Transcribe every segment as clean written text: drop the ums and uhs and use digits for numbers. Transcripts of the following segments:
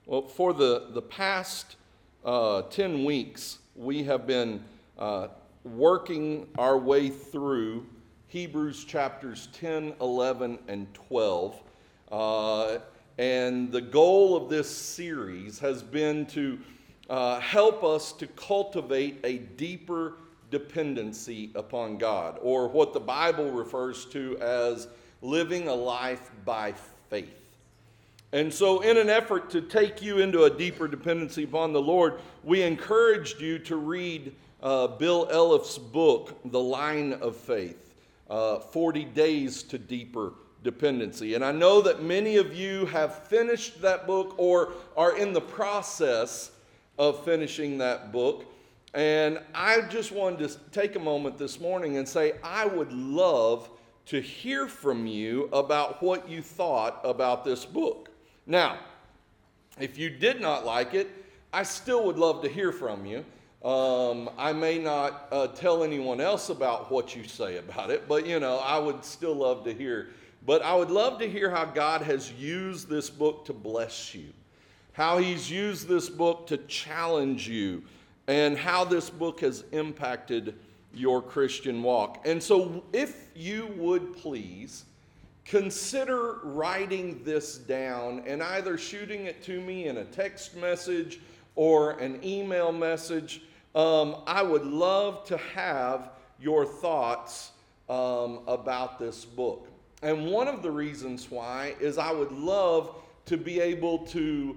Well, for the past 10 weeks, we have been working our way through Hebrews chapters 10, 11, and 12. And the goal of this series has been to help us to cultivate a deeper dependency upon God, or what the Bible refers to as living a life by faith. And so in an effort to take you into a deeper dependency upon the Lord, we encouraged you to read Bill Elliff's book, The Line of Faith, 40 Days to Deeper Dependency. And I know that many of you have finished that book or are in the process of finishing that book. And I just wanted to take a moment this morning and say I would love to hear from you about what you thought about this book. Now, if you did not like it, I still would love to hear from you. I may not tell anyone else about what you say about it, but I would still love to hear. But I would love to hear how God has used this book to bless you, how He's used this book to challenge you, and how this book has impacted your Christian walk. And so if you would please consider writing this down and either shooting it to me in a text message or an email message. I would love to have your thoughts about this book. And one of the reasons why is I would love to be able to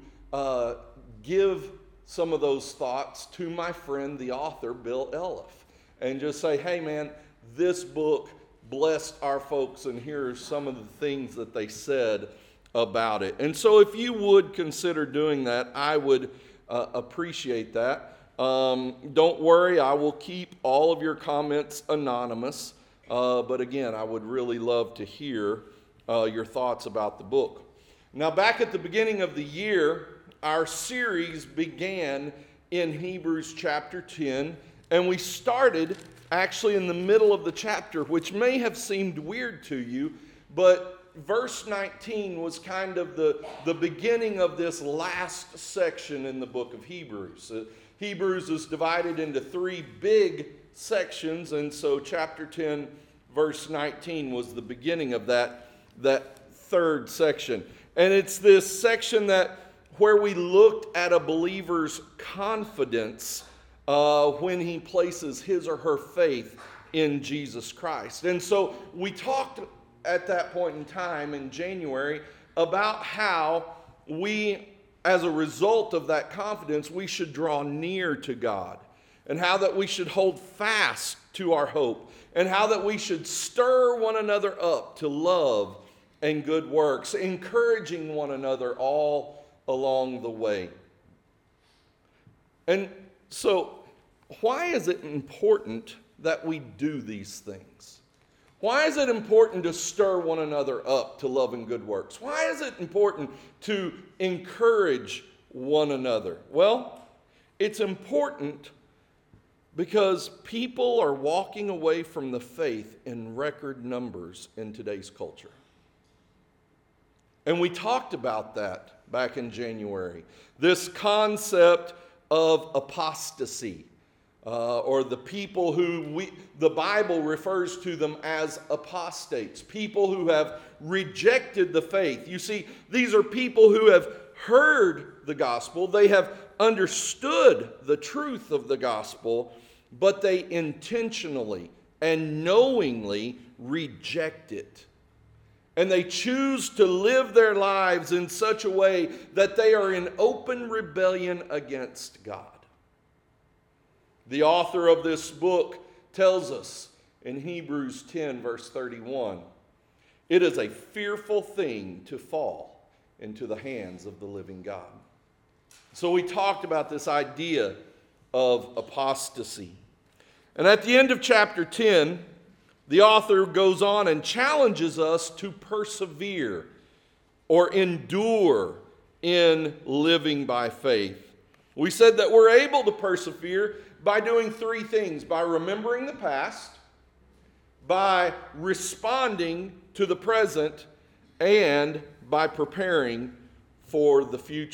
give some of those thoughts to my friend, the author, Bill Elliff, and just say, hey man, this book blessed our folks, and here are some of the things that they said about it. And so if you would consider doing that, I would appreciate that. Don't worry, I will keep all of your comments anonymous. But again, I would really love to hear your thoughts about the book. Now, back at the beginning of the year, our series began in Hebrews chapter 10, and we started actually in the middle of the chapter, which may have seemed weird to you, but verse 19 was kind of the beginning of this last section in the book of Hebrews. Hebrews is divided into three big sections, and so chapter 10, verse 19 was the beginning of that third section. And it's this section where we looked at a believer's confidence when he places his or her faith in Jesus Christ. And so we talked at that point in time in January about how we, as a result of that confidence, we should draw near to God, and how that we should hold fast to our hope, and how that we should stir one another up to love and good works, encouraging one another all along the way. And so, why is it important that we do these things? Why is it important to stir one another up to love and good works? Why is it important to encourage one another? Well, it's important because people are walking away from the faith in record numbers in today's culture. And we talked about that back in January. This concept of apostasy, or the people who the Bible refers to them as apostates, people who have rejected the faith. You see, these are people who have heard the gospel, they have understood the truth of the gospel, but they intentionally and knowingly reject it. And they choose to live their lives in such a way that they are in open rebellion against God. The author of this book tells us in Hebrews 10, verse 31, it is a fearful thing to fall into the hands of the living God. So we talked about this idea of apostasy. And at the end of chapter 10, the author goes on and challenges us to persevere or endure in living by faith. We said that we're able to persevere by doing three things: by remembering the past, by responding to the present, and by preparing for the future.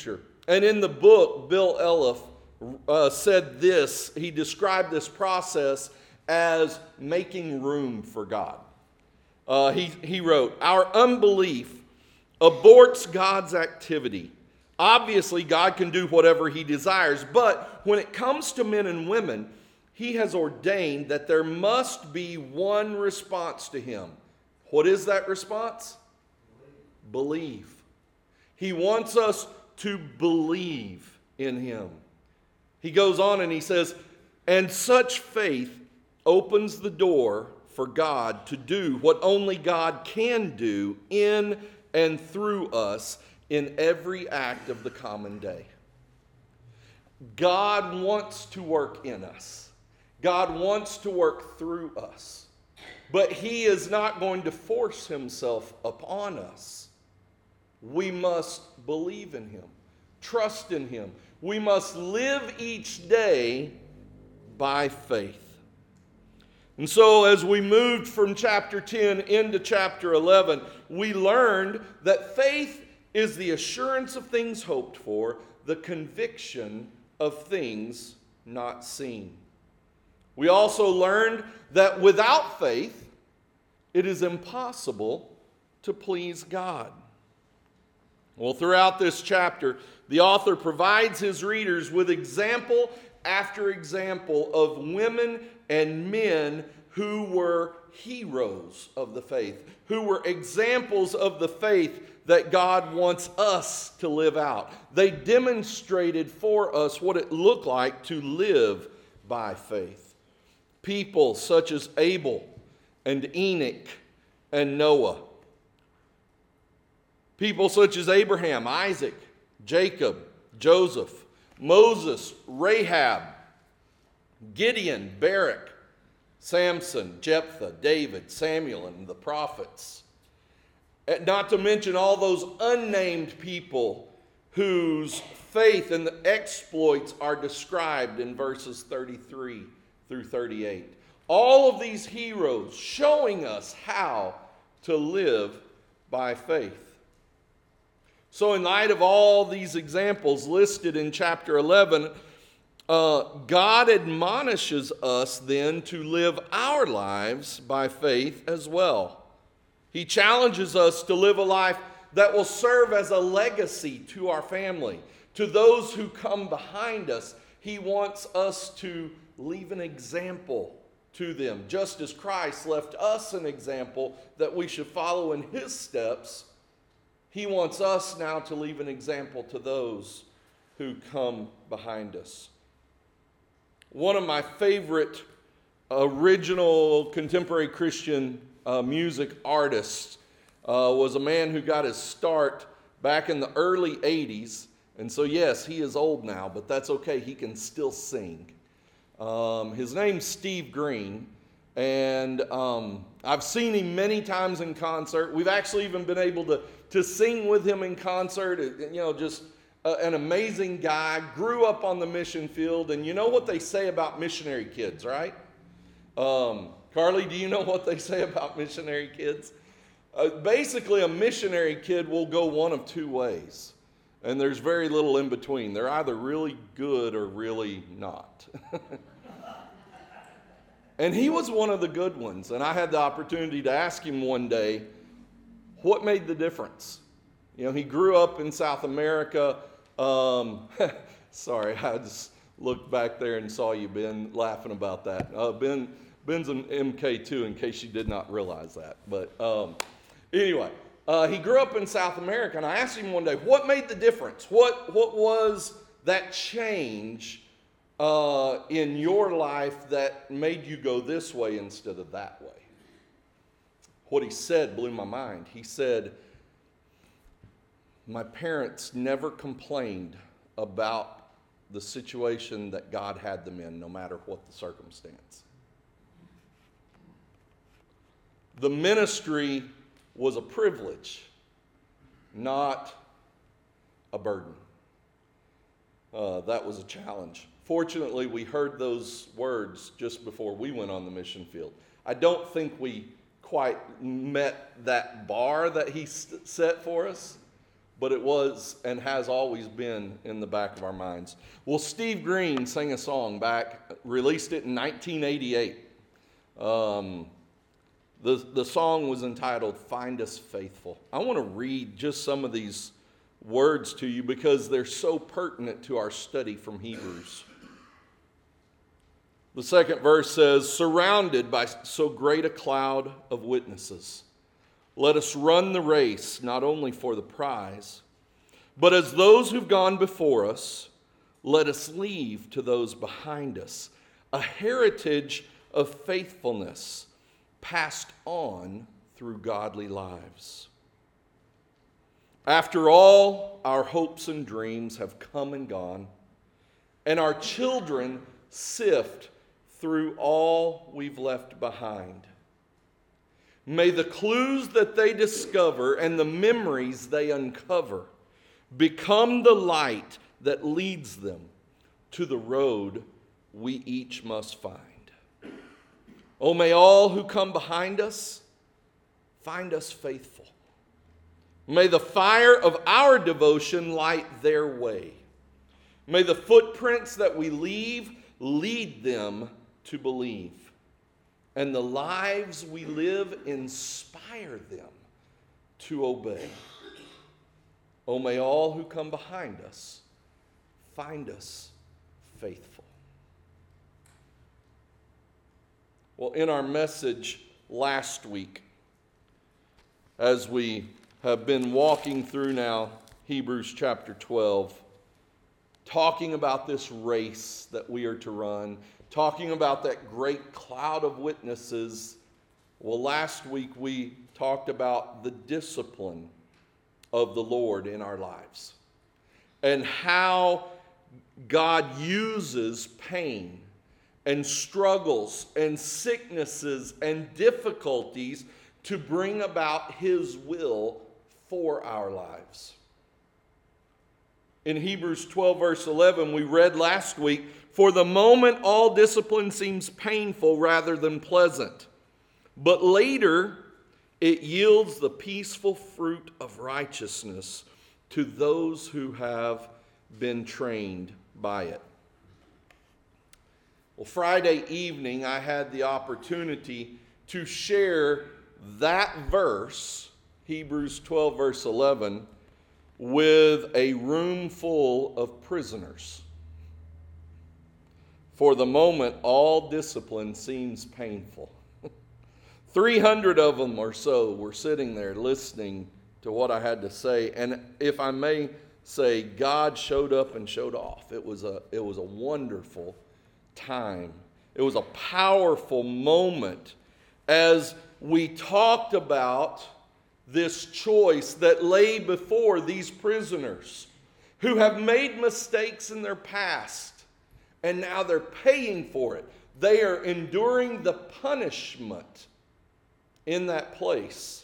And in the book, Bill Elliff said this. He described this process as making room for God. He wrote, "Our unbelief aborts God's activity. Obviously, God can do whatever He desires, but when it comes to men and women, He has ordained that there must be one response to Him. What is that response? Believe. He wants us to believe in Him." He goes on and he says, "And such faith opens the door for God to do what only God can do in and through us in every act of the common day." God wants to work in us. God wants to work through us. But He is not going to force Himself upon us. We must believe in Him, trust in Him. We must live each day by faith. And so as we moved from chapter 10 into chapter 11, we learned that faith is the assurance of things hoped for, the conviction of things not seen. We also learned that without faith, it is impossible to please God. Well, throughout this chapter, the author provides his readers with example after example of women and men who were heroes of the faith, who were examples of the faith that God wants us to live out. They demonstrated for us what it looked like to live by faith. People such as Abel and Enoch and Noah. People such as Abraham, Isaac, Jacob, Joseph, Moses, Rahab, Gideon, Barak, Samson, Jephthah, David, Samuel, and the prophets. Not to mention all those unnamed people whose faith and the exploits are described in verses 33 through 38. All of these heroes showing us how to live by faith. So in light of all these examples listed in chapter 11, God admonishes us then to live our lives by faith as well. He challenges us to live a life that will serve as a legacy to our family, to those who come behind us. He wants us to leave an example to them, just as Christ left us an example that we should follow in His steps. He wants us now to leave an example to those who come behind us. One of my favorite original contemporary Christian music artists was a man who got his start back in the early 80s. And so, yes, he is old now, but that's okay. He can still sing. His name's Steve Green. And I've seen him many times in concert. We've actually even been able to sing with him in concert. You know, just an amazing guy. Grew up on the mission field. And you know what they say about missionary kids, right? Carly, do you know what they say about missionary kids? Basically, a missionary kid will go one of two ways. And there's very little in between. They're either really good or really not. And he was one of the good ones. And I had the opportunity to ask him one day, what made the difference? You know, he grew up in South America. Sorry, I just looked back there and saw you, Ben, laughing about that. Ben's an MK too, in case you did not realize that. But anyway, he grew up in South America, and I asked him one day, what made the difference? What was that change in your life that made you go this way instead of that way? What he said blew my mind. He said, my parents never complained about the situation that God had them in, no matter what the circumstance. The ministry was a privilege, not a burden. That was a challenge. Fortunately, we heard those words just before we went on the mission field. I don't think we quite met that bar that he set for us, but it was and has always been in the back of our minds. Well, Steve Green sang a song back, released it in 1988. The song was entitled, "Find Us Faithful." I want to read just some of these words to you because they're so pertinent to our study from Hebrews. The second verse says, "Surrounded by so great a cloud of witnesses, let us run the race, not only for the prize, but as those who've gone before us, let us leave to those behind us a heritage of faithfulness passed on through godly lives. After all, our hopes and dreams have come and gone, and our children sift through all we've left behind. May the clues that they discover and the memories they uncover become the light that leads them to the road we each must find. Oh, may all who come behind us find us faithful. May the fire of our devotion light their way. May the footprints that we leave lead them to believe, and the lives we live inspire them to obey. Oh, may all who come behind us find us faithful." Well, in our message last week, as we have been walking through now Hebrews chapter 12, talking about this race that we are to run, talking about that great cloud of witnesses. Well, last week we talked about the discipline of the Lord in our lives and how God uses pain and struggles and sicknesses and difficulties to bring about His will for our lives. In Hebrews 12 verse 11, we read last week, "For the moment all discipline seems painful rather than pleasant, but later it yields the peaceful fruit of righteousness to those who have been trained by it." Well, Friday evening I had the opportunity to share that verse, Hebrews 12 verse 11, with a room full of prisoners. For the moment, all discipline seems painful. 300 of them or so were sitting there listening to what I had to say. And if I may say, God showed up and showed off. It was a wonderful time. It was a powerful moment as we talked about this choice that lay before these prisoners who have made mistakes in their past, and now they're paying for it. They are enduring the punishment in that place.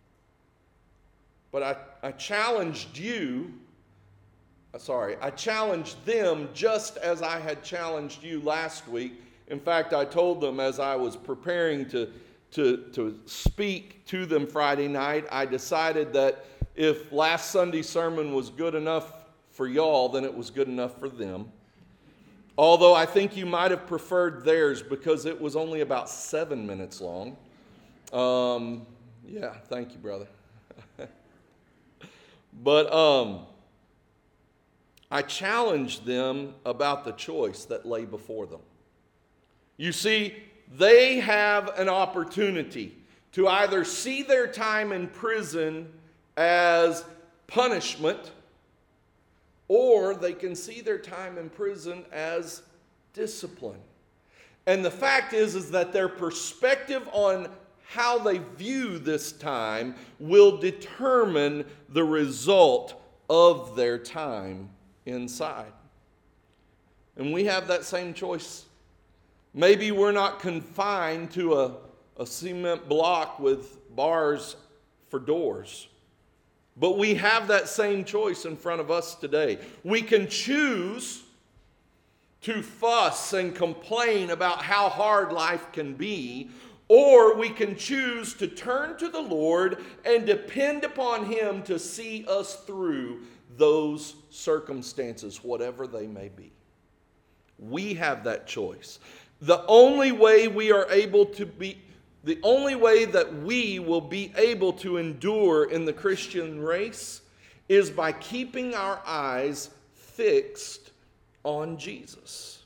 But I challenged them just as I had challenged you last week. In fact, I told them as I was preparing to speak to them Friday night, I decided that if last Sunday's sermon was good enough for y'all, then it was good enough for them. Although I think you might have preferred theirs because it was only about 7 minutes long. Yeah, thank you, brother. But I challenged them about the choice that lay before them. You see, they have an opportunity to either see their time in prison as punishment, or they can see their time in prison as discipline. And the fact is that their perspective on how they view this time will determine the result of their time inside. And we have that same choice. Maybe we're not confined to a cement block with bars for doors. But we have that same choice in front of us today. We can choose to fuss and complain about how hard life can be, Or we can choose to turn to the Lord and depend upon Him to see us through those circumstances, whatever they may be. We have that choice. The only way that we will be able to endure in the Christian race is by keeping our eyes fixed on Jesus.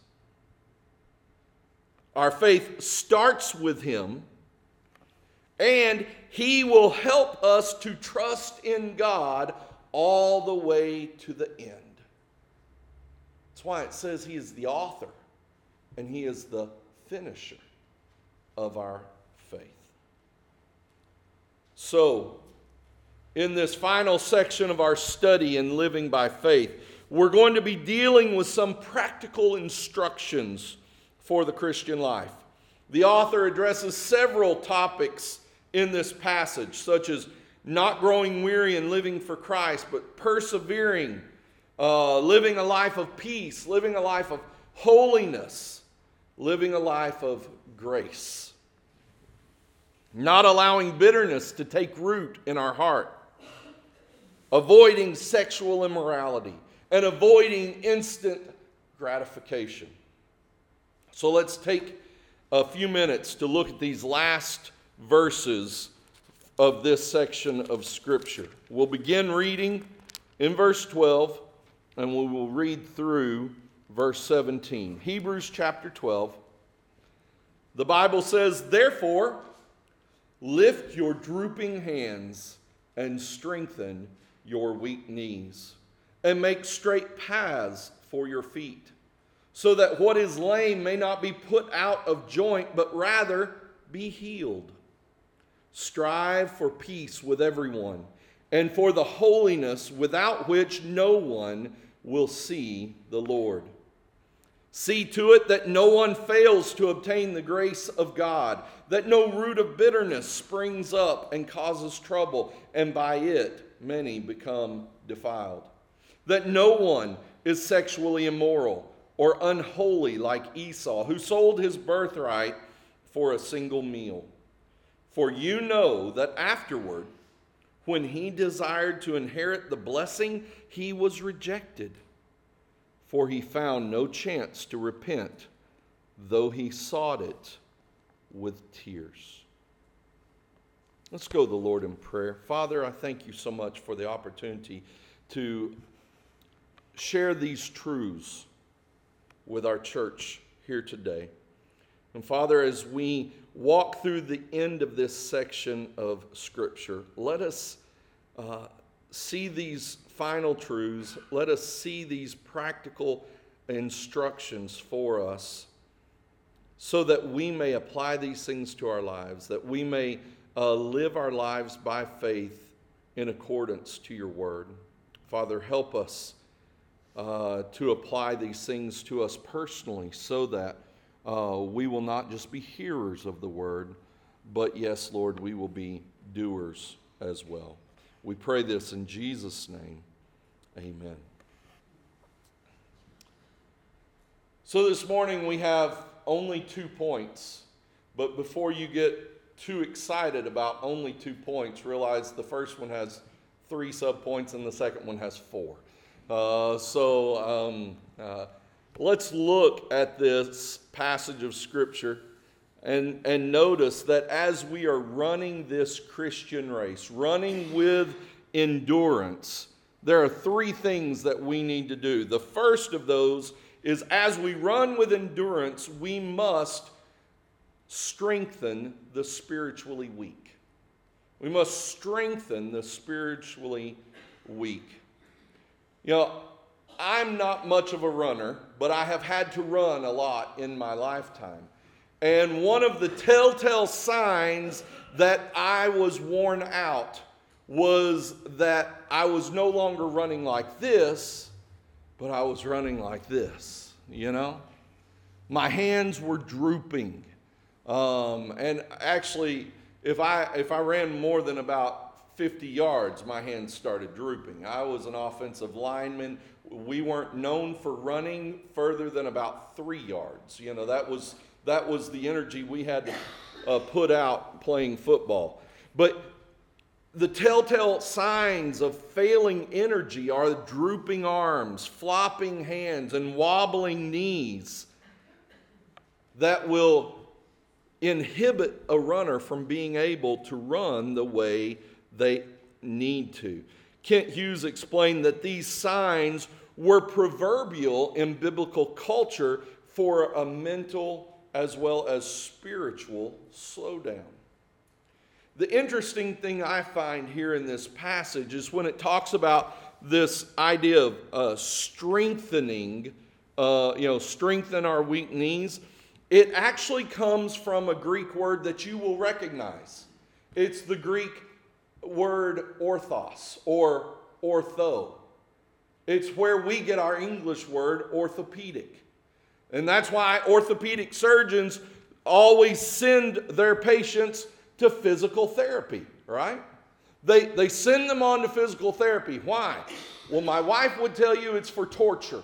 Our faith starts with Him, and He will help us to trust in God all the way to the end. That's why it says He is the author and He is the finisher of our faith. So, in this final section of our study in living by faith, we're going to be dealing with some practical instructions for the Christian life. The author addresses several topics in this passage, such as not growing weary in living for Christ, but persevering, living a life of peace, living a life of holiness, living a life of grace. Not allowing bitterness to take root in our heart, avoiding sexual immorality, and avoiding instant gratification. So let's take a few minutes to look at these last verses of this section of Scripture. We'll begin reading in verse 12, and we will read through verse 17. Hebrews chapter 12. The Bible says, "Therefore, lift your drooping hands and strengthen your weak knees, and make straight paths for your feet, so that what is lame may not be put out of joint, but rather be healed. Strive for peace with everyone, and for the holiness without which no one will see the Lord. See to it that no one fails to obtain the grace of God, that no root of bitterness springs up and causes trouble, and by it many become defiled. That no one is sexually immoral or unholy like Esau, who sold his birthright for a single meal. For you know that afterward, when he desired to inherit the blessing, he was rejected. For he found no chance to repent, though he sought it with tears." Let's go to the Lord in prayer. Father, I thank you so much for the opportunity to share these truths with our church here today. And Father, as we walk through the end of this section of Scripture, let us see these final truths. Let us see these practical instructions for us so that we may apply these things to our lives, that we may live our lives by faith in accordance to your word. Father, help us to apply these things to us personally so that we will not just be hearers of the word, but yes, Lord, we will be doers as well. We pray this in Jesus' name. Amen. So this morning we have only 2 points, but before you get too excited about only 2 points, realize the first one has 3 subpoints and the second one has 4. Let's look at this passage of Scripture and notice that as we are running this Christian race, running with endurance, there are 3 things that we need to do. The first of those is, as we run with endurance, we must strengthen the spiritually weak. We must strengthen the spiritually weak. You know, I'm not much of a runner, but I have had to run a lot in my lifetime. And one of the telltale signs that I was worn out was that I was no longer running like this, but I was running like this, you know? My hands were drooping. And actually, if I ran more than about 50 yards, my hands started drooping. I was an offensive lineman. We weren't known for running further than about 3 yards. You know, that was the energy we had put out playing football. But the telltale signs of failing energy are drooping arms, flopping hands, and wobbling knees that will inhibit a runner from being able to run the way they need to. Kent Hughes explained that these signs were proverbial in biblical culture for a mental as well as spiritual slowdown. The interesting thing I find here in this passage is when it talks about this idea of strengthening, strengthen our weak knees, it actually comes from a Greek word that you will recognize. It's the Greek word orthos or ortho. It's where we get our English word orthopedic. And that's why orthopedic surgeons always send their patients to physical therapy, right? They send them on to physical therapy. Why? Well, my wife would tell you it's for torture.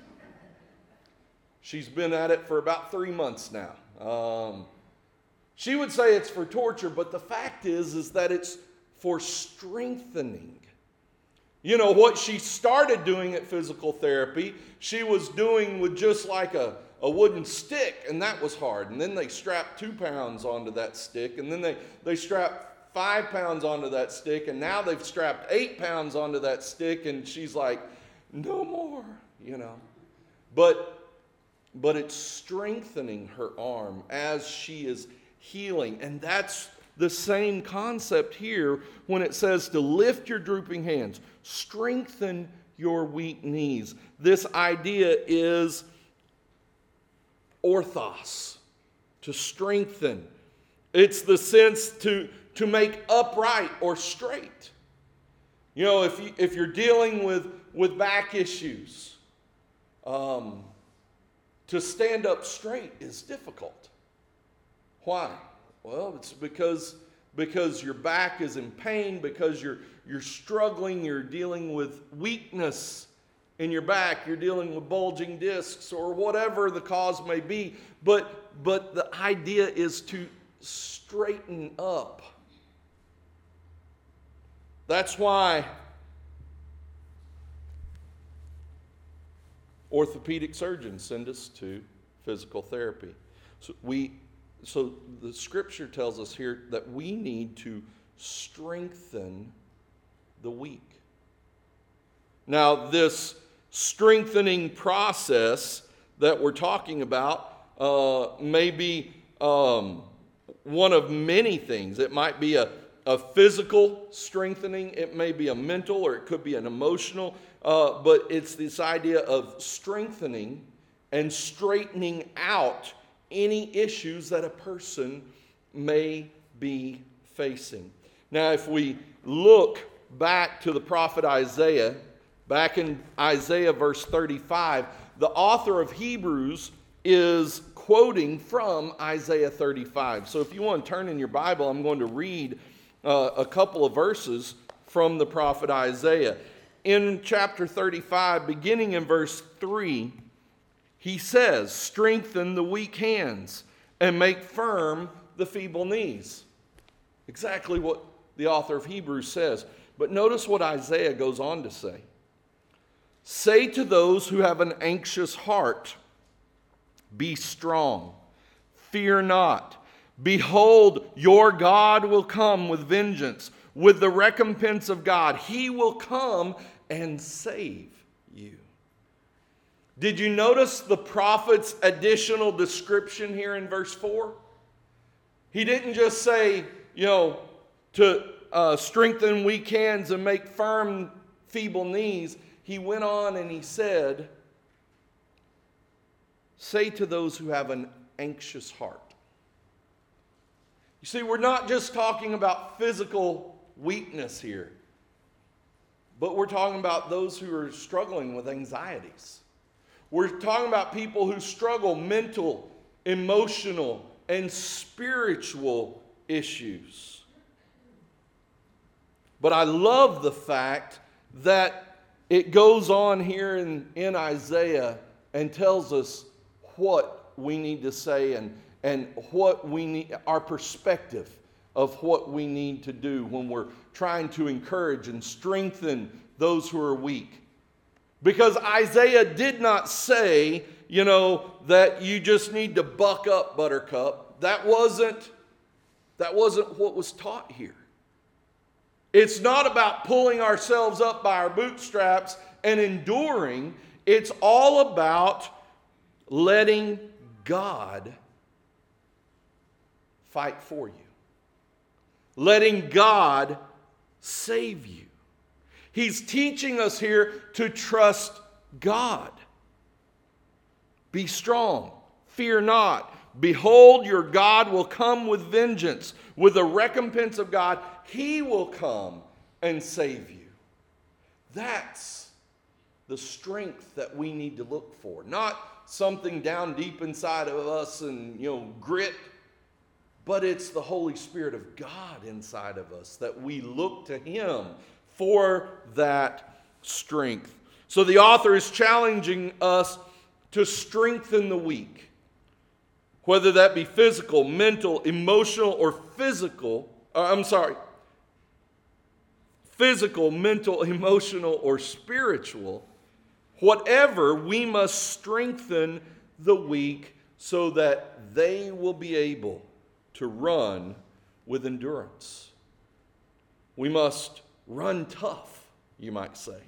She's been at it for about 3 months now. She would say it's for torture, but the fact is that it's for strengthening. You know, what she started doing at physical therapy, she was doing with just like a wooden stick, and that was hard. And then they strapped 2 pounds onto that stick, and then they strapped 5 pounds onto that stick, and now they've strapped 8 pounds onto that stick, and she's like, no more, you know. But it's strengthening her arm as she is healing. And that's the same concept here when it says to lift your drooping hands, strengthen your weak knees. This idea is orthos, to strengthen. It's the sense to make upright or straight. You know, if you're dealing with back issues, to stand up straight is difficult. Why? Well, it's because your back is in pain, because you're struggling, you're dealing with weakness in your back, you're dealing with bulging discs or whatever the cause may be. But the idea is to straighten up. That's why orthopedic surgeons send us to physical therapy. So the scripture tells us here that we need to strengthen the weak. Now, this strengthening process that we're talking about may be one of many things. It might be a physical strengthening, it may be a mental, or it could be an emotional, but it's this idea of strengthening and straightening out any issues that a person may be facing. Now, if we look back to the prophet Isaiah, back in Isaiah verse 35, the author of Hebrews is quoting from Isaiah 35. So if you want to turn in your Bible, I'm going to read a couple of verses from the prophet Isaiah. In chapter 35, beginning in verse 3, he says, strengthen the weak hands and make firm the feeble knees. Exactly what the author of Hebrews says. But notice what Isaiah goes on to say. Say to those who have an anxious heart, be strong, fear not. Behold, your God will come with vengeance, with the recompense of God. He will come and save you. Did you notice the prophet's additional description here in verse 4? He didn't just say, to strengthen weak hands and make firm feeble knees. He went on and he said, say to those who have an anxious heart. You see, we're not just talking about physical weakness here, but we're talking about those who are struggling with anxieties. We're talking about people who struggle mental, emotional, and spiritual issues. But I love the fact that it goes on here in Isaiah and tells us what we need to say and what we need, our perspective of what we need to do when we're trying to encourage and strengthen those who are weak. Because Isaiah did not say, that you just need to buck up, Buttercup. That wasn't what was taught here. It's not about pulling ourselves up by our bootstraps and enduring. It's all about letting God fight for you. Letting God save you. He's teaching us here to trust God. Be strong, fear not. Behold, your God will come with vengeance. With the recompense of God, He will come and save you. That's the strength that we need to look for. Not something down deep inside of us and, grit. But it's the Holy Spirit of God inside of us that we look to Him for that strength. So the author is challenging us to strengthen the weak. Whether that be physical, mental, emotional, or physical, mental, emotional, or spiritual, whatever, we must strengthen the weak so that they will be able to run with endurance. We must run tough, you might say.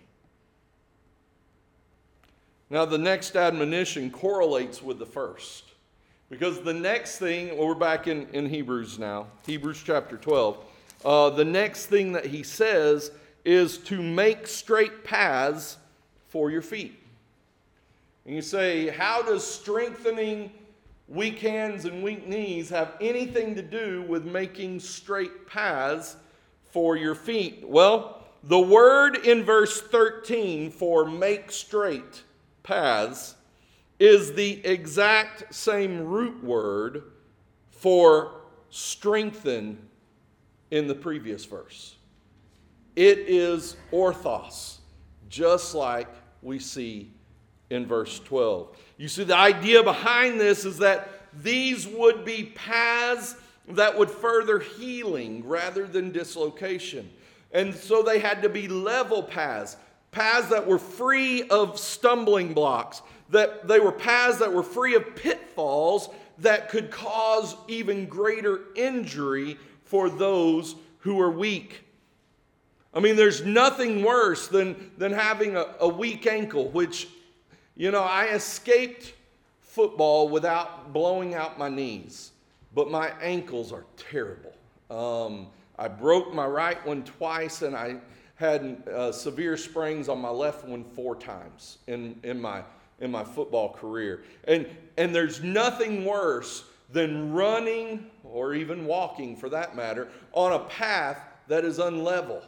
Now, the next admonition correlates with the first. Because the next thing, we're back in Hebrews now, Hebrews chapter 12. The next thing that he says is to make straight paths for your feet. And you say, how does strengthening weak hands and weak knees have anything to do with making straight paths for your feet? Well, the word in verse 13 for make straight paths is the exact same root word for strengthen in the previous verse. It is orthos, just like we see in verse 12. You see, the idea behind this is that these would be paths that would further healing rather than dislocation. And so they had to be level paths, paths that were free of stumbling blocks, that they were paths that were free of pitfalls that could cause even greater injury for those who are weak. I mean, there's nothing worse than having a weak ankle, which, I escaped football without blowing out my knees, but my ankles are terrible. I broke my right one twice, and I had severe sprains on my left one 4 times in my football career. And there's nothing worse than running, or even walking for that matter, on a path that is unlevel.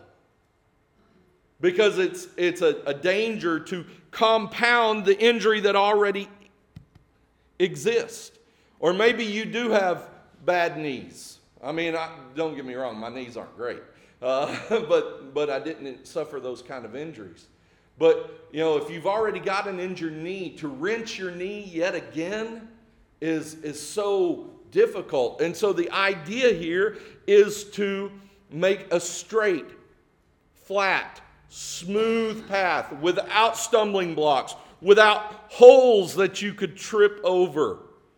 Because it's a danger to compound the injury that already exists. Or maybe you do have bad knees. I mean, don't get me wrong, my knees aren't great. But I didn't suffer those kind of injuries. But, if you've already got an injured knee, to wrench your knee yet again is so difficult. And so the idea here is to make a straight, flat, smooth path without stumbling blocks, without holes that you could trip over.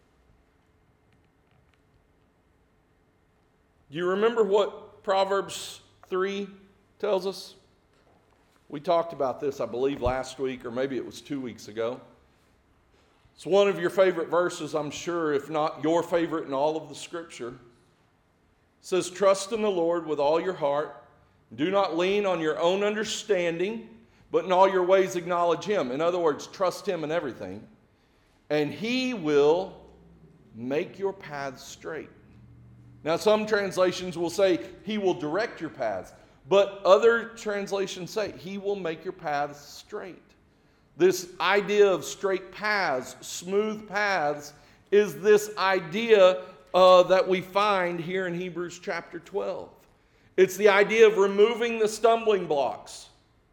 Do you remember what Proverbs 3 tells us? We talked about this, I believe, last week, or maybe it was 2 weeks ago. It's one of your favorite verses, I'm sure, if not your favorite in all of the Scripture. It says, trust in the Lord with all your heart. Do not lean on your own understanding, but in all your ways acknowledge Him. In other words, trust Him in everything. And He will make your paths straight. Now, some translations will say He will direct your paths. But other translations say He will make your paths straight. This idea of straight paths, smooth paths, is this idea that we find here in Hebrews chapter 12. It's the idea of removing the stumbling blocks.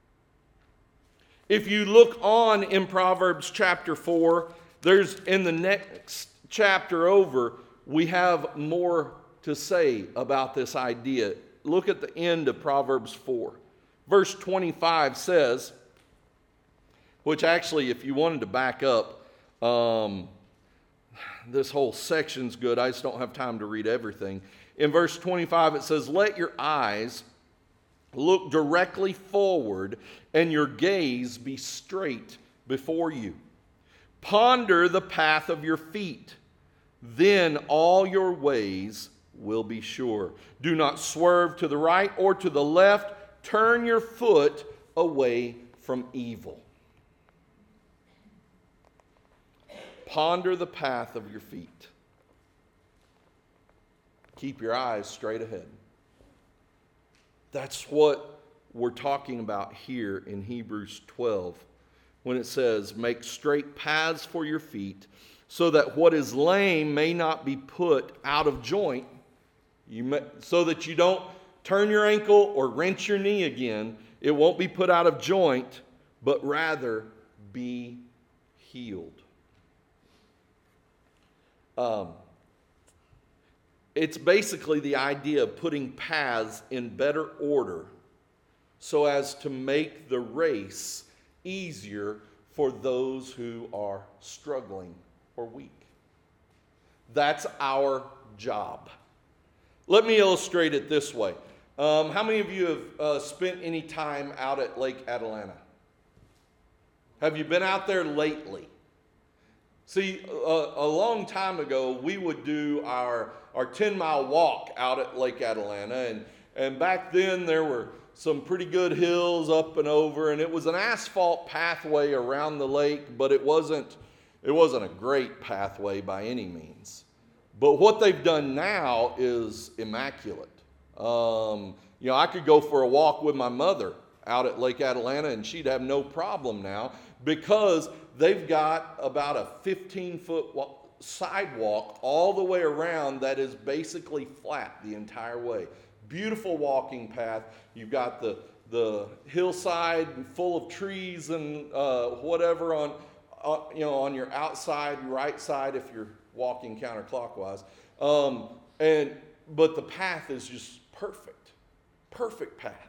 If you look on in Proverbs chapter 4, there's in the next chapter over, we have more to say about this idea. Look at the end of Proverbs 4. Verse 25 says, which actually, if you wanted to back up, this whole section's good. I just don't have time to read everything. In verse 25 it says, let your eyes look directly forward and your gaze be straight before you. Ponder the path of your feet. Then all your ways will be sure. Do not swerve to the right or to the left. Turn your foot away from evil. Ponder the path of your feet. Keep your eyes straight ahead. That's what we're talking about here in Hebrews 12 when it says, make straight paths for your feet so that what is lame may not be put out of joint, so that you don't turn your ankle or wrench your knee again. It won't be put out of joint, but rather be healed. It's basically the idea of putting paths in better order so as to make the race easier for those who are struggling or weak. That's our job. Let me illustrate it this way. How many of you have spent any time out at Lake Atalanta? Have you been out there lately? See, a long time ago, we would do our 10-mile walk out at Lake Atalanta. And back then, there were some pretty good hills up and over. And it was an asphalt pathway around the lake, but it wasn't a great pathway by any means. But what they've done now is immaculate. I could go for a walk with my mother out at Lake Atalanta, and she'd have no problem now because they've got about a 15-foot sidewalk all the way around that is basically flat the entire way. Beautiful walking path. You've got the hillside full of trees and whatever on your outside, right side if you're walking counterclockwise. But the path is just perfect path.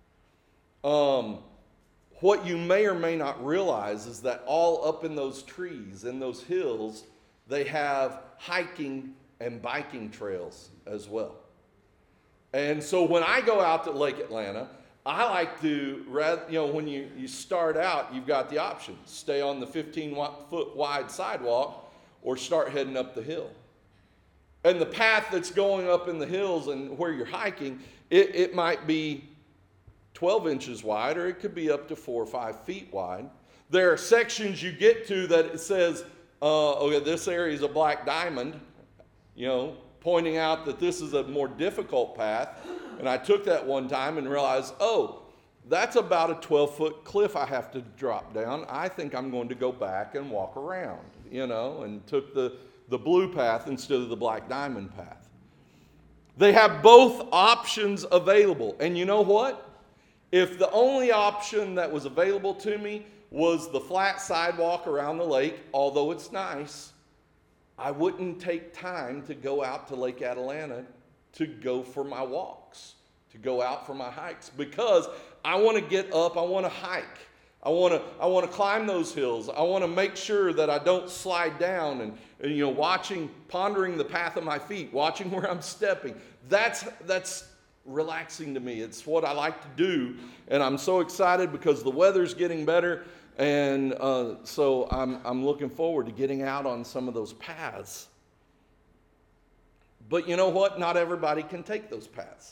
What you may or may not realize is that all up in those trees, in those hills, they have hiking and biking trails as well. And so when I go out to Lake Atalanta, I like to, when you start out, you've got the option. Stay on the 15-foot wide sidewalk or start heading up the hill. And the path that's going up in the hills and where you're hiking, it might be 12 inches wide, or it could be up to 4 or 5 feet wide. There are sections you get to that it says, this area is a black diamond, pointing out that this is a more difficult path. And I took that one time and realized, that's about a 12-foot cliff I have to drop down. I think I'm going to go back and walk around, and took the blue path instead of the black diamond path. They have both options available. And you know what? If the only option that was available to me was the flat sidewalk around the lake, although it's nice, I wouldn't take time to go out to Lake Atalanta to go for my walks, to go out for my hikes, because I want to get up, I want to hike. I want to climb those hills. I want to make sure that I don't slide down and pondering the path of my feet, watching where I'm stepping. That's relaxing to me. It's what I like to do, and I'm so excited because the weather's getting better, and so I'm looking forward to getting out on some of those paths. But you know what? Not everybody can take those paths.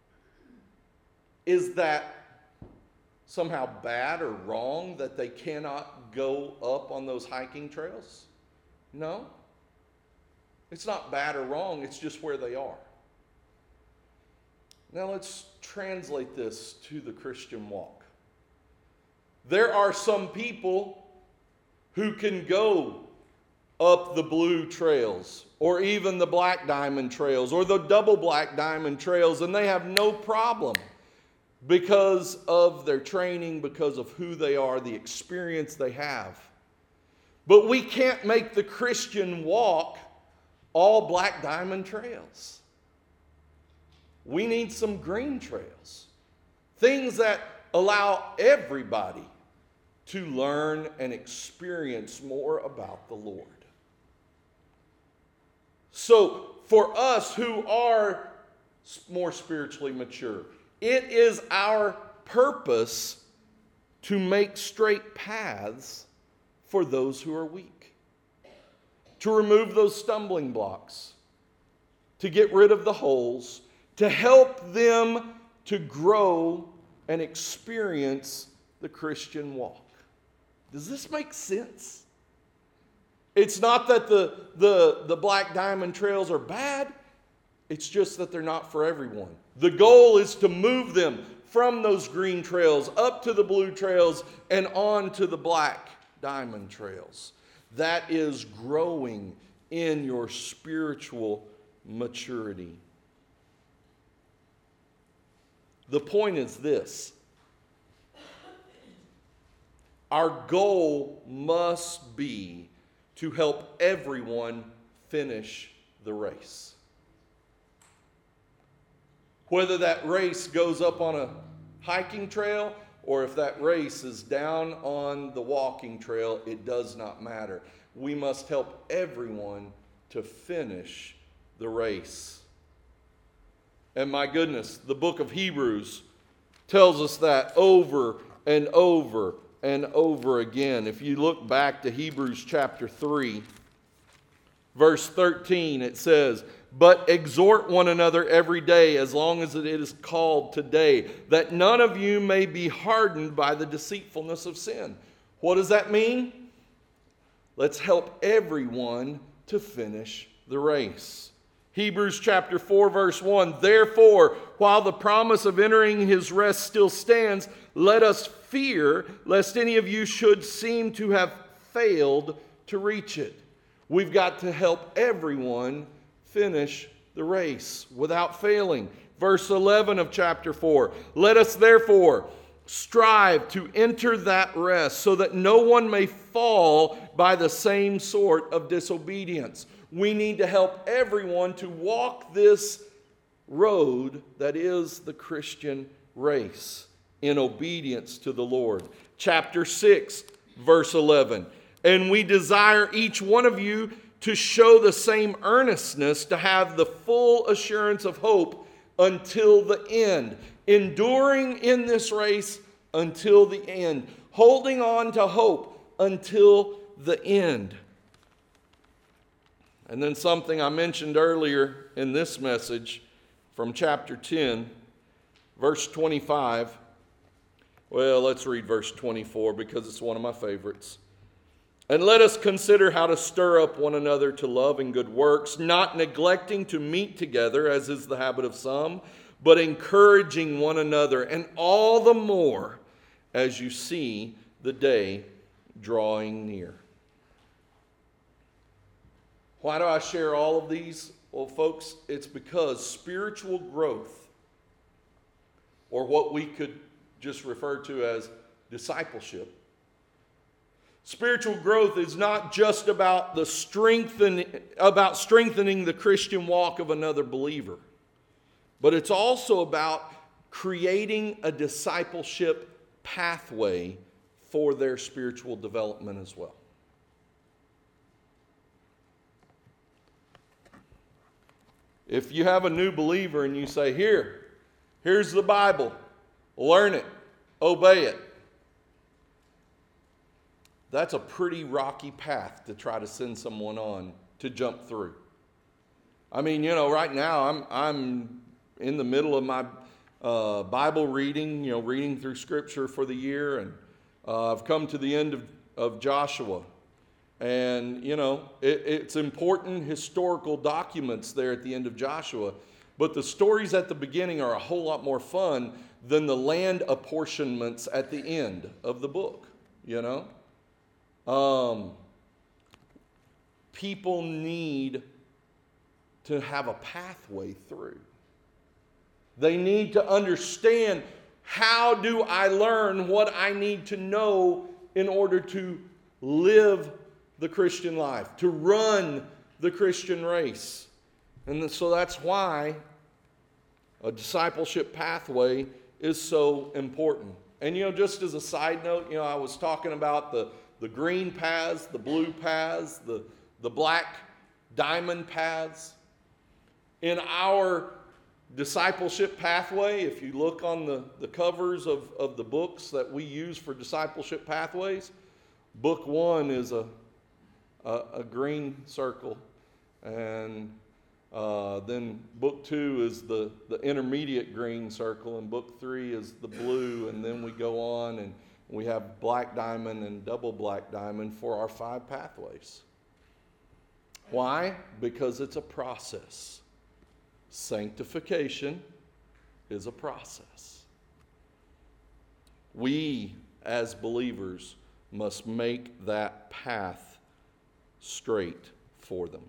Is that somehow bad or wrong that they cannot go up on those hiking trails? No. It's not bad or wrong. It's just where they are. Now let's translate this to the Christian walk. There are some people who can go up the blue trails or even the black diamond trails or the double black diamond trails, and they have no problem because of their training, because of who they are, the experience they have. But we can't make the Christian walk all black diamond trails. We need some green trails. Things that allow everybody to learn and experience more about the Lord. So, for us who are more spiritually mature, it is our purpose to make straight paths for those who are weak, to remove those stumbling blocks, to get rid of the holes, to help them to grow and experience the Christian walk. Does this make sense? It's not that the black diamond trails are bad. It's just that they're not for everyone. The goal is to move them from those green trails up to the blue trails and on to the black diamond trails. That is growing in your spiritual maturity. The point is this: our goal must be to help everyone finish the race. Whether that race goes up on a hiking trail or if that race is down on the walking trail, it does not matter. We must help everyone to finish the race. And my goodness, the book of Hebrews tells us that over and over and over again. If you look back to Hebrews chapter 3, verse 13, it says, "But exhort one another every day, as long as it is called today, that none of you may be hardened by the deceitfulness of sin." What does that mean? Let's help everyone to finish the race. Hebrews chapter 4, verse 1, "Therefore, while the promise of entering his rest still stands, let us fear lest any of you should seem to have failed to reach it." We've got to help everyone finish the race without failing. Verse 11 of chapter 4, "Let us therefore strive to enter that rest, so that no one may fall by the same sort of disobedience." We need to help everyone to walk this road that is the Christian race in obedience to the Lord. Chapter 6, verse 11, "And we desire each one of you to show the same earnestness, to have the full assurance of hope until the end." Enduring in this race until the end. Holding on to hope until the end. And then something I mentioned earlier in this message from chapter 10, verse 25. Well, let's read verse 24 because it's one of my favorites. "And let us consider how to stir up one another to love and good works, not neglecting to meet together, as is the habit of some, but encouraging one another, and all the more as you see the day drawing near." Why do I share all of these? Well, folks, it's because spiritual growth, or what we could just refer to as discipleship, spiritual growth is not just about strengthening the Christian walk of another believer, but it's also about creating a discipleship pathway for their spiritual development as well. If you have a new believer and you say, here's the Bible, learn it, obey it, that's a pretty rocky path to try to send someone on to jump through. I mean, right now I'm in the middle of my Bible reading, reading through Scripture for the year, and I've come to the end of Joshua. And, it's important historical documents there at the end of Joshua, but the stories at the beginning are a whole lot more fun than the land apportionments at the end of the book, People need to have a pathway through. They need to understand, how do I learn what I need to know in order to live the Christian life, to run the Christian race. And so that's why a discipleship pathway is so important. And just as a side note, I was talking about the green paths, the blue paths, the black diamond paths. In our discipleship pathway, if you look on the covers of the books that we use for discipleship pathways, book 1 is a green circle, and then book 2 is the intermediate green circle, and book 3 is the blue, and then we go on and we have black diamond and double black diamond for our 5 pathways. Why? Because it's a process. Sanctification is a process. We, as believers, must make that path straight for them.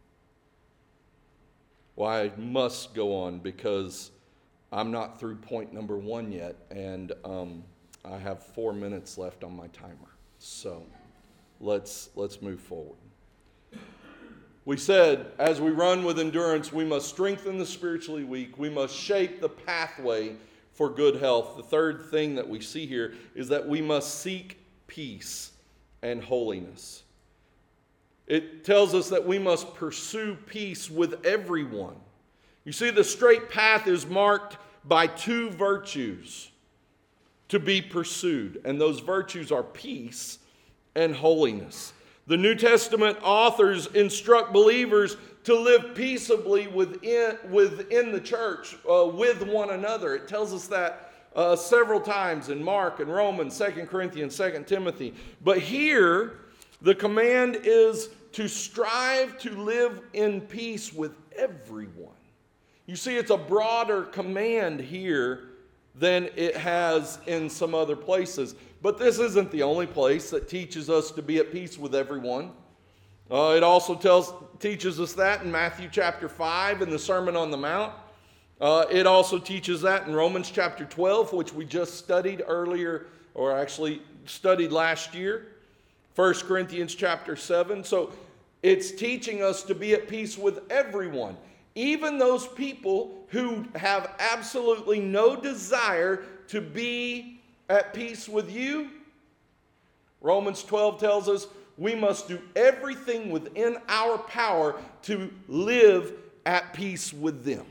Well, I must go on because I'm not through point number 1 yet, and I have 4 minutes left on my timer. So let's move forward. We said, as we run with endurance, we must strengthen the spiritually weak. We must shape the pathway for good health. The third thing that we see here is that we must seek peace and holiness. It tells us that we must pursue peace with everyone. You see, the straight path is marked by 2 virtues to be pursued, and those virtues are peace and holiness. The New Testament authors instruct believers to live peaceably within the church, with one another. It tells us that several times in Mark and Romans, 2 Corinthians, 2 Timothy. But here, the command is to strive to live in peace with everyone. You see, it's a broader command here than it has in some other places. But this isn't the only place that teaches us to be at peace with everyone. It also teaches us that in Matthew chapter 5 in the Sermon on the Mount. It also teaches that in Romans chapter 12, which we just studied earlier, or actually studied last year. 1 Corinthians chapter 7. So it's teaching us to be at peace with everyone. Even those people who have absolutely no desire to be at peace with you. Romans 12 tells us we must do everything within our power to live at peace with them.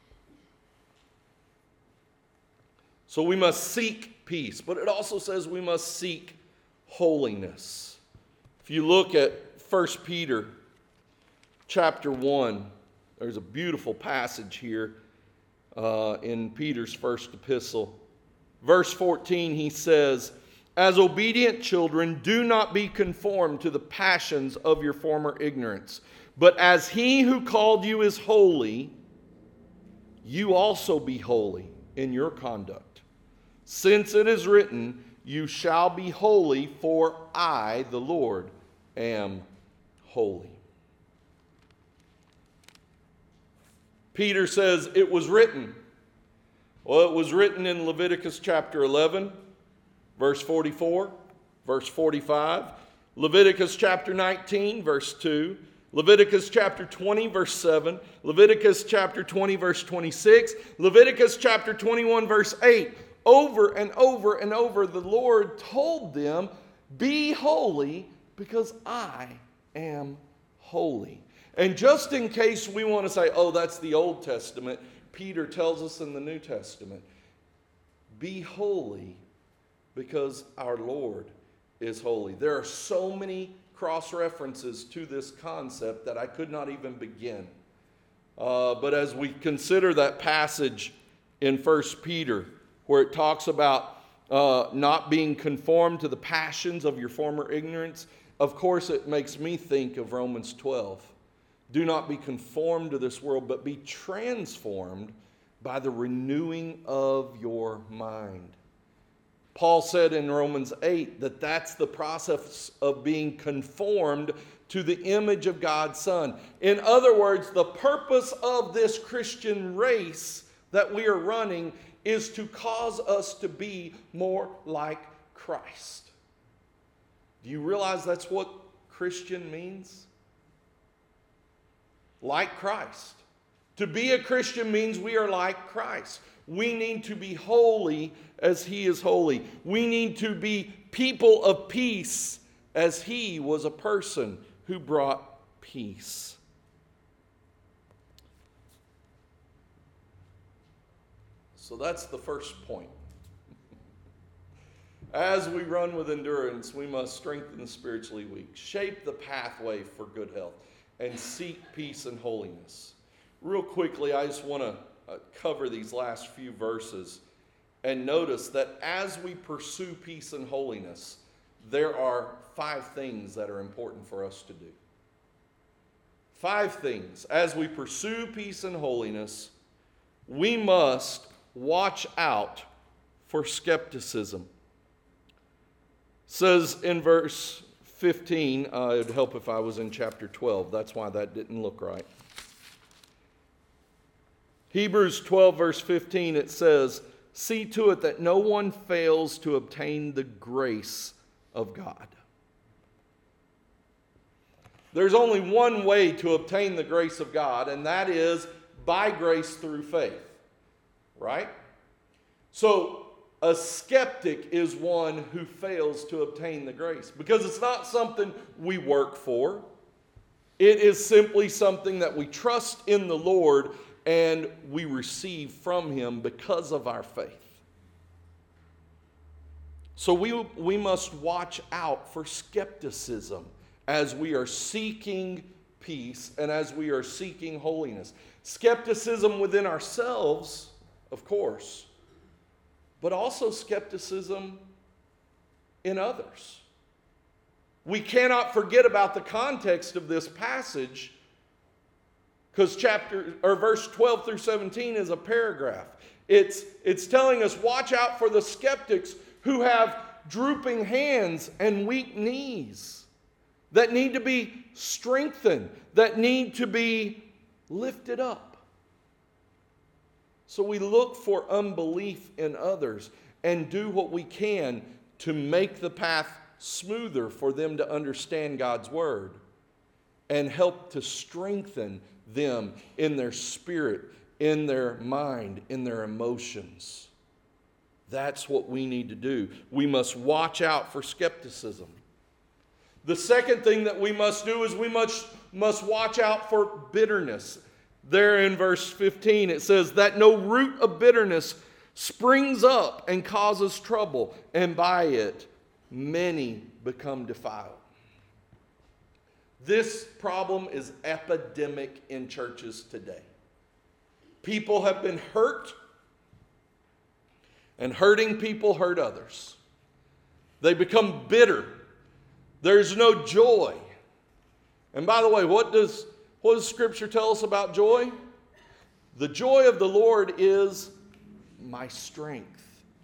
So we must seek peace, but it also says we must seek holiness. If you look at 1 Peter chapter 1, there's a beautiful passage here in Peter's first epistle. Verse 14, he says, "As obedient children, do not be conformed to the passions of your former ignorance. But as he who called you is holy, you also be holy in your conduct. Since it is written, you shall be holy, for I, the Lord, am holy." Peter says it was written. Well, it was written in Leviticus chapter 11, verse 44, verse 45, Leviticus chapter 19, verse 2, Leviticus chapter 20, verse 7, Leviticus chapter 20, verse 26, Leviticus chapter 21, verse 8. Over and over and over, the Lord told them, "Be holy, because I am holy." And just in case we want to say, oh, that's the Old Testament, Peter tells us in the New Testament, be holy because our Lord is holy. There are so many cross-references to this concept that I could not even begin. But as we consider that passage in 1 Peter, where it talks about not being conformed to the passions of your former ignorance, of course it makes me think of Romans 12. Do not be conformed to this world, but be transformed by the renewing of your mind. Paul said in Romans 8 that that's the process of being conformed to the image of God's Son. In other words, the purpose of this Christian race that we are running is to cause us to be more like Christ. Do you realize that's what Christian means? like Christ. To be a Christian means we are like Christ. We need to be holy as He is holy. We need to be people of peace as He was a person who brought peace. So that's the first point. As we run with endurance, we must strengthen the spiritually weak, shape the pathway for good health, and seek peace and holiness. Real quickly, I just want to cover these last few verses and notice that as we pursue peace and holiness, there are 5 things that are important for us to do. 5 things. As we pursue peace and holiness, we must watch out for skepticism. It says in verse 15, it would help if I was in chapter 12. That's why that didn't look right. Hebrews 12 verse 15, it says, "See to it that no one fails to obtain the grace of God." There's only one way to obtain the grace of God, and that is by grace through faith. Right? So, a skeptic is one who fails to obtain the grace because it's not something we work for. It is simply something that we trust in the Lord and we receive from Him because of our faith. So we must watch out for skepticism as we are seeking peace and as we are seeking holiness. Skepticism within ourselves, of course, but also skepticism in others. We cannot forget about the context of this passage because verse 12 through 17 is a paragraph. It's telling us, watch out for the skeptics who have drooping hands and weak knees that need to be strengthened, that need to be lifted up. So we look for unbelief in others and do what we can to make the path smoother for them to understand God's word and help to strengthen them in their spirit, in their mind, in their emotions. That's what we need to do. We must watch out for skepticism. The second thing that we must do is we must watch out for bitterness. There in verse 15 it says that no root of bitterness springs up and causes trouble, and by it many become defiled. This problem is epidemic in churches today. People have been hurt, and hurting people hurt others. They become bitter. There's no joy. And by the way, what does Scripture tell us about joy? The joy of the Lord is my strength.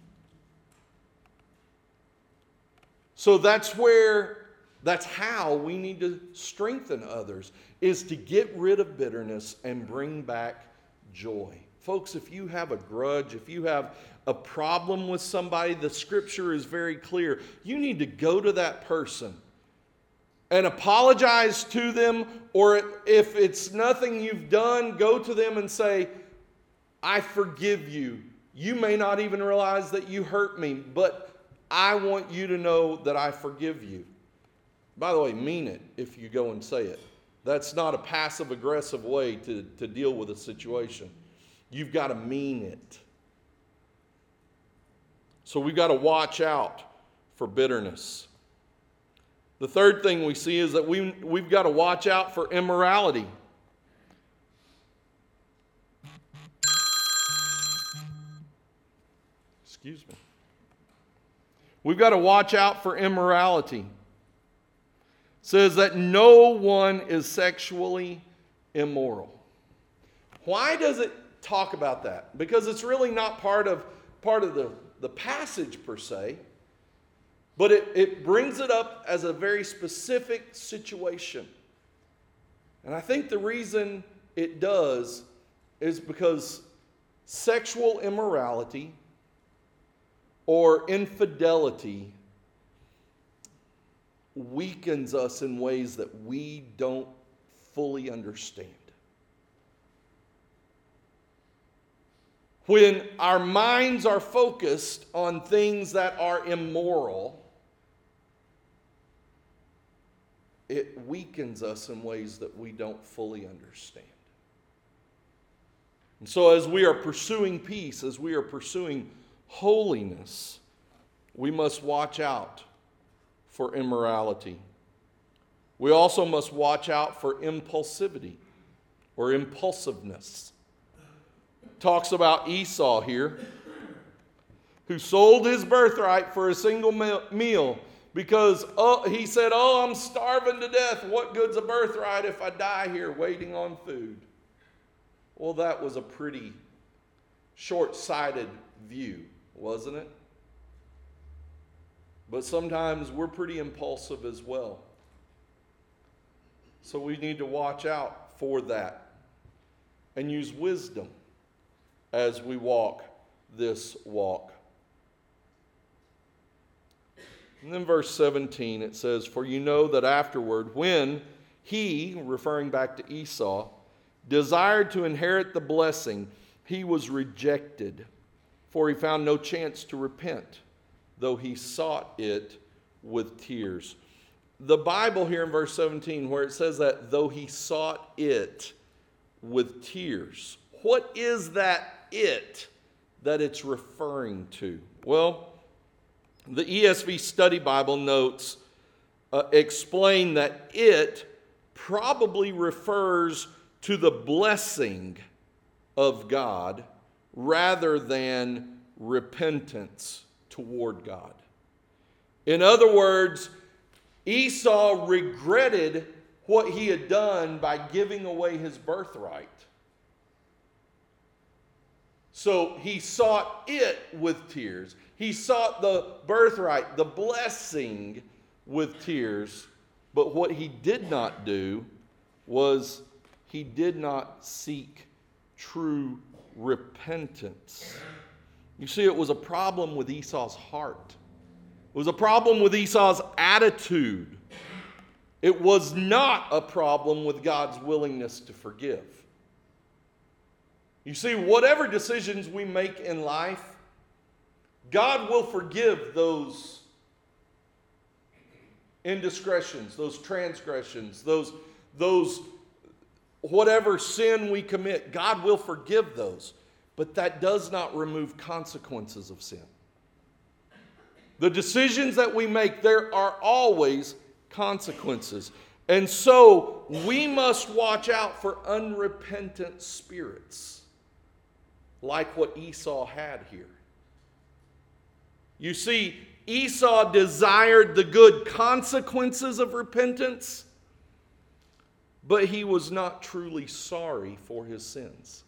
So that's how we need to strengthen others, is to get rid of bitterness and bring back joy. Folks, if you have a grudge, if you have a problem with somebody, the Scripture is very clear. You need to go to that person and apologize to them, or if it's nothing you've done, go to them and say, I forgive you. You may not even realize that you hurt me, but I want you to know that I forgive you. By the way, mean it if you go and say it. That's not a passive-aggressive way to deal with a situation. You've got to mean it. So we've got to watch out for bitterness. The third thing we see is that we've got to watch out for immorality. Excuse me. We've got to watch out for immorality. It says that no one is sexually immoral. Why does it talk about that? Because it's really not part of the passage per se, but it brings it up as a very specific situation. And I think the reason it does is because sexual immorality or infidelity weakens us in ways that we don't fully understand. when our minds are focused on things that are immoral, it weakens us in ways that we don't fully understand. And so as we are pursuing peace, as we are pursuing holiness, we must watch out for immorality. We also must watch out for impulsivity or impulsiveness. Talks about Esau here, who sold his birthright for a single meal because he said, I'm starving to death. What good's a birthright if I die here waiting on food? Well, that was a pretty short-sighted view, wasn't it? But sometimes we're pretty impulsive as well. So we need to watch out for that and use wisdom as we walk this walk. And then verse 17, it says, "For you know that afterward, when he," referring back to Esau, "desired to inherit the blessing, he was rejected, for he found no chance to repent, though he sought it with tears." The Bible here in verse 17, where it says that though he sought it with tears, what is that it that it's referring to? Well, the ESV Study Bible notes explain that it probably refers to the blessing of God rather than repentance toward God. In other words, Esau regretted what he had done by giving away his birthright. So he sought it with tears. He sought the birthright, the blessing, with tears. But what he did not do was he did not seek true repentance. You see, it was a problem with Esau's heart. It was a problem with Esau's attitude. It was not a problem with God's willingness to forgive. You see, whatever decisions we make in life, God will forgive those indiscretions, those transgressions, those whatever sin we commit. God will forgive those. But that does not remove consequences of sin. The decisions that we make, there are always consequences. And so we must watch out for unrepentant spirits, like what Esau had here. You see, Esau desired the good consequences of repentance, but he was not truly sorry for his sins.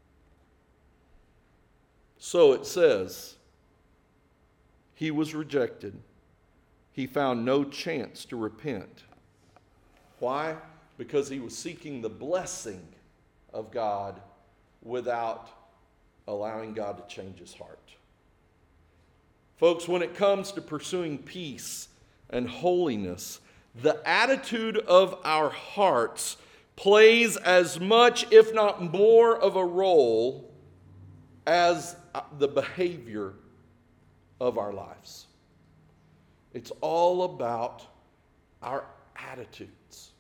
So it says, he was rejected. He found no chance to repent. Why? Because he was seeking the blessing of God without allowing God to change his heart. Folks, when it comes to pursuing peace and holiness, the attitude of our hearts plays as much, if not more, of a role as the behavior of our lives. It's all about our attitudes.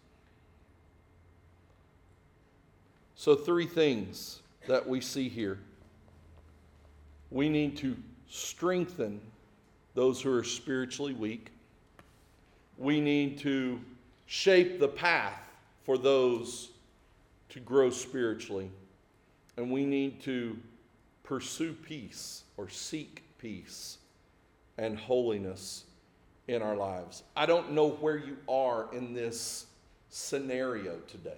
So 3 things that we see here. We need to strengthen those who are spiritually weak. We need to shape the path for those to grow spiritually. And we need to pursue peace or seek peace and holiness in our lives. I don't know where you are in this scenario today.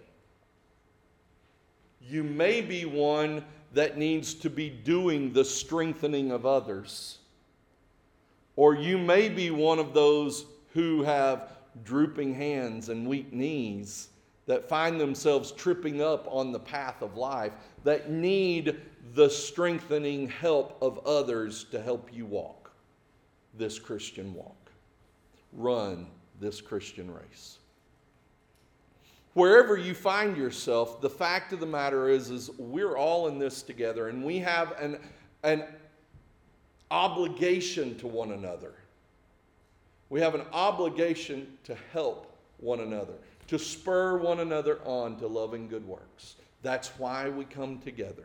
You may be one that needs to be doing the strengthening of others. Or you may be one of those who have drooping hands and weak knees that find themselves tripping up on the path of life, that need the strengthening help of others to help you walk this Christian walk. Run this Christian race. wherever you find yourself, the fact of the matter is we're all in this together, and we have an obligation to one another. We have an obligation to help one another, to spur one another on to loving good works. That's why we come together.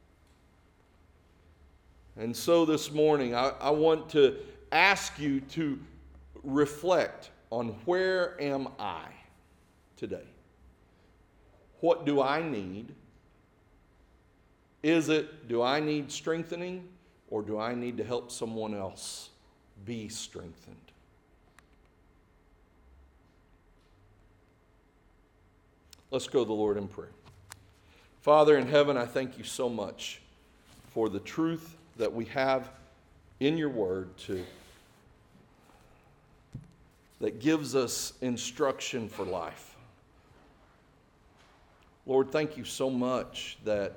And so this morning, I want to ask you to reflect on, where am I today? What do I need? Do I need strengthening, or do I need to help someone else be strengthened? Let's go to the Lord in prayer. Father in heaven, I thank you so much for the truth that we have in your word that gives us instruction for life. Lord, thank you so much that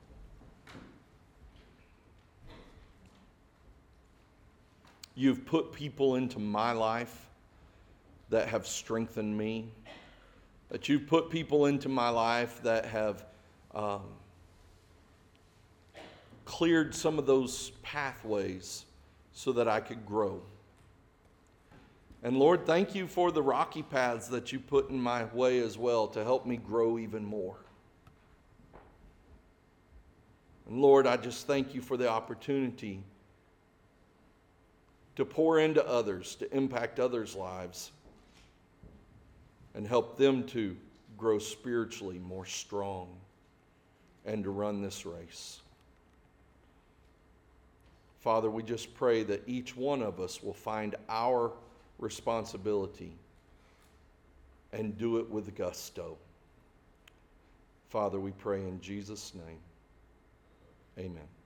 you've put people into my life that have strengthened me, that you've put people into my life that have cleared some of those pathways so that I could grow. And Lord, thank you for the rocky paths that you put in my way as well to help me grow even more. And Lord, I just thank you for the opportunity to pour into others, to impact others' lives, and help them to grow spiritually more strong and to run this race. Father, we just pray that each one of us will find our responsibility and do it with gusto. Father, we pray in Jesus' name. Amen.